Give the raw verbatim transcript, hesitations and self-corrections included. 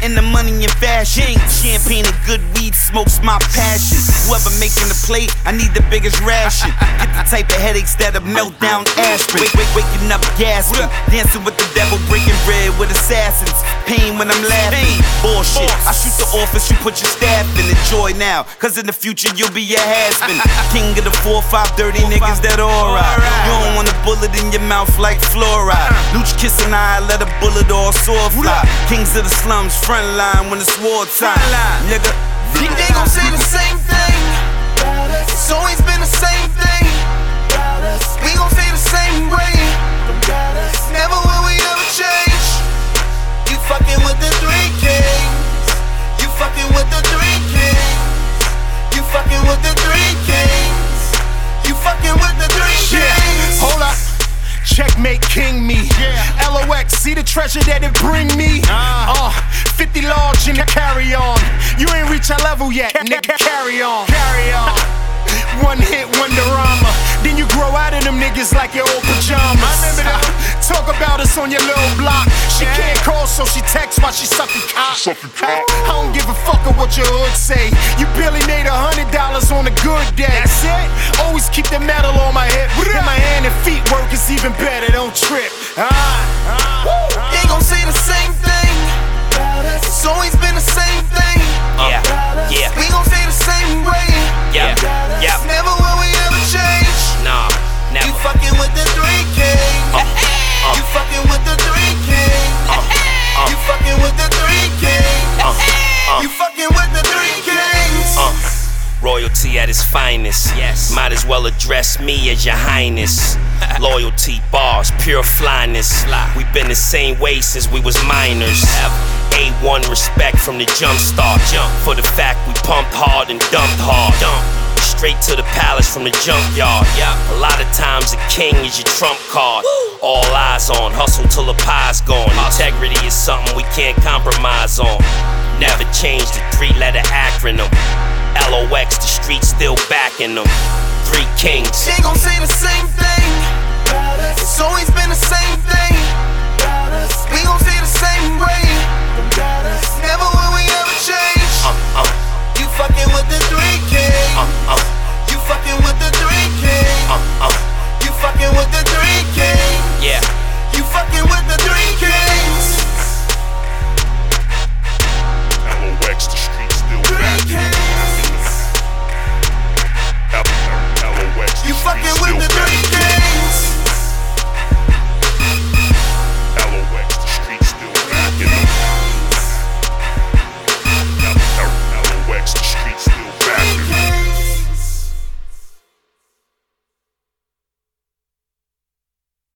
and the money and fashion. Champagne and good weed smokes my passion. Whoever making the plate, I need the biggest ration. Get the type of headaches that'll melt down aspirin. Wake, wake, waking up gasping, dancing with the devil, breaking bread with assassins. Pain when I'm laughing, bullshit. I shoot the office, you put your staff in. Enjoy now, cause in the future you'll be a has-been. King of the four five dirty niggas that alright. You don't want a bullet in your mouth like fluoride. Luch kissing eye, let a bullet all sore fly. Kings of the slums, front line when it's wartime. Nigga, they, they gon' say the same thing. It's always been the same thing. We gon' say the same way. Never will we ever change. You fucking with the three kings. You fucking with the three kings. You fucking with the three kings. You fucking with the three kings. Yeah, hold up. Checkmate king me. Yeah. L O X, see the treasure that it bring me. Uh, uh fifty large in the carry on. You ain't reach our level yet, nigga. Carry on. Carry on. One hit wonderama. Then you grow out of them niggas like your old pajamas. Uh, talk about us on your little block. She yeah. can't call, so she texts while she sucking cock. I don't give a fuck of what your hood say. You barely made a hundred dollars on a good day. That's it. Always keep the metal on my hip. And my hand and feet work is even better. Don't trip. Uh, uh, they gon' say the same thing. It's always been the same thing. Uh, yeah, yeah. We gon' say the same way. Yeah, yeah. Never will we ever change. Nah, never. You fucking with the three kings. Uh, uh, you fucking with the three kings. Uh, uh, you fucking with the three kings. Uh, uh, you fucking with the three kings. Uh, royalty at its finest. Yes. Might as well address me as your highness. Loyalty, bars, pure flyness. We've been the same way since we was minors. A one respect from the jump start. Jump for the fact we pumped hard and dumped hard. Dump. Straight to the palace from the junkyard. Yeah. A lot of times a king is your trump card. Woo. All eyes on, hustle till the pie's gone. Hustle. Integrity is something we can't compromise on. Never change the three-letter acronym. L O X, the streets still backing them. Three kings. They gon' say the same thing. It's always been the same thing. We gon' say the